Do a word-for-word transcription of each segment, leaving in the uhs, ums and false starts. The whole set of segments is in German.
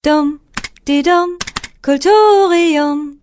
Dum, di dum, Kulturium.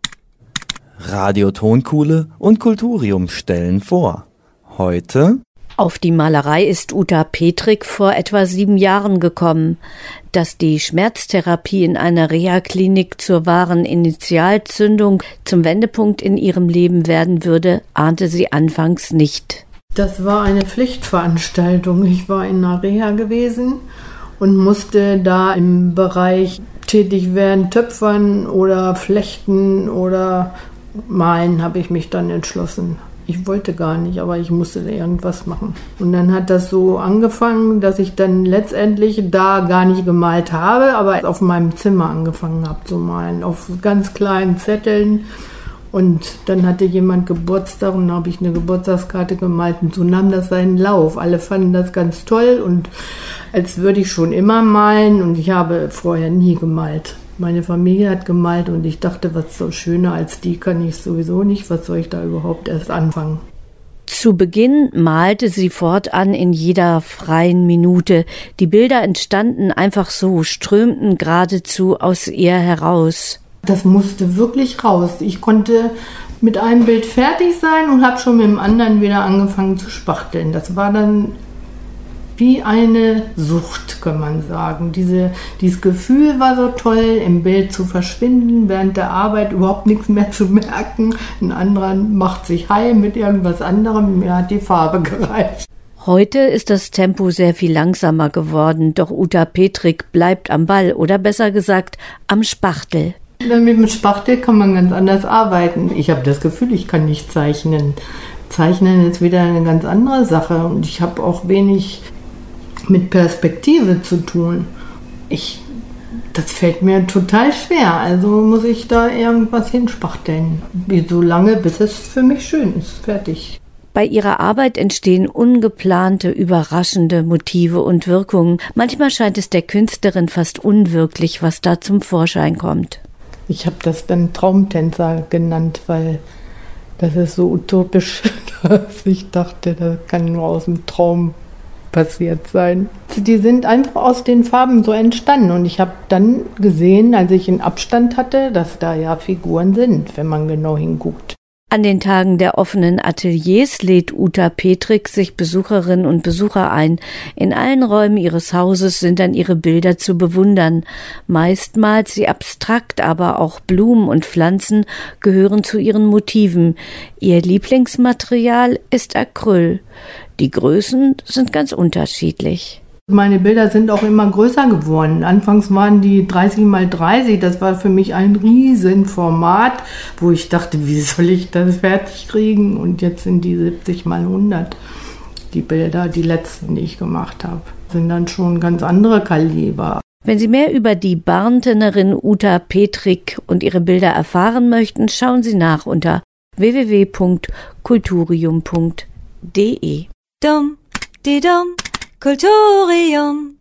Radio Tonkuhle und Kulturium stellen vor. Heute: Auf die Malerei ist Uta Petrik vor etwa sieben Jahren gekommen. Dass die Schmerztherapie in einer Reha-Klinik zur wahren Initialzündung, zum Wendepunkt in ihrem Leben werden würde, ahnte sie anfangs nicht. Das war eine Pflichtveranstaltung. Ich war in einer Reha gewesen und musste da im Bereich tätig werden, töpfern oder flechten oder malen, habe ich mich dann entschlossen. Ich wollte gar nicht, aber ich musste da irgendwas machen. Und dann hat das so angefangen, dass ich dann letztendlich da gar nicht gemalt habe, aber auf meinem Zimmer angefangen habe zu malen, auf ganz kleinen Zetteln. Und dann hatte jemand Geburtstag und da habe ich eine Geburtstagskarte gemalt und so nahm das seinen Lauf. Alle fanden das ganz toll und als würde ich schon immer malen und ich habe vorher nie gemalt. Meine Familie hat gemalt und ich dachte, was so schöner als die kann ich sowieso nicht. Was soll ich da überhaupt erst anfangen? Zu Beginn malte sie fortan in jeder freien Minute. Die Bilder entstanden einfach so, strömten geradezu aus ihr heraus. Das musste wirklich raus. Ich konnte mit einem Bild fertig sein und habe schon mit dem anderen wieder angefangen zu spachteln. Das war dann wie eine Sucht, kann man sagen. Diese, dieses Gefühl war so toll, im Bild zu verschwinden, während der Arbeit überhaupt nichts mehr zu merken. Ein anderer macht sich heim mit irgendwas anderem, mir hat die Farbe gereicht. Heute ist das Tempo sehr viel langsamer geworden, doch Uta Petrik bleibt am Ball oder besser gesagt am Spachtel. Mit dem Spachtel kann man ganz anders arbeiten. Ich habe das Gefühl, ich kann nicht zeichnen. Zeichnen ist wieder eine ganz andere Sache und ich habe auch wenig mit Perspektive zu tun. Ich, das fällt mir total schwer, also muss ich da irgendwas hinspachteln. So lange, bis es für mich schön ist, fertig. Bei ihrer Arbeit entstehen ungeplante, überraschende Motive und Wirkungen. Manchmal scheint es der Künstlerin fast unwirklich, was da zum Vorschein kommt. Ich habe das dann Traumtänzer genannt, weil das ist so utopisch, dass ich dachte, das kann nur aus dem Traum passiert sein. Die sind einfach aus den Farben so entstanden und ich habe dann gesehen, als ich einen Abstand hatte, dass da ja Figuren sind, wenn man genau hinguckt. An den Tagen der offenen Ateliers lädt Uta Petrik sich Besucherinnen und Besucher ein. In allen Räumen ihres Hauses sind dann ihre Bilder zu bewundern. Meist malt sie abstrakt, aber auch Blumen und Pflanzen gehören zu ihren Motiven. Ihr Lieblingsmaterial ist Acryl. Die Größen sind ganz unterschiedlich. Meine Bilder sind auch immer größer geworden. Anfangs waren die dreißig mal dreißig, das war für mich ein Riesenformat, wo ich dachte, wie soll ich das fertig kriegen? Und jetzt sind die siebzig mal hundert. Die Bilder, die letzten, die ich gemacht habe, sind dann schon ganz andere Kaliber. Wenn Sie mehr über die Barntenerin Uta Petrik und ihre Bilder erfahren möchten, schauen Sie nach unter w w w punkt kulturium punkt d e. Dum, di dum, Kulturium.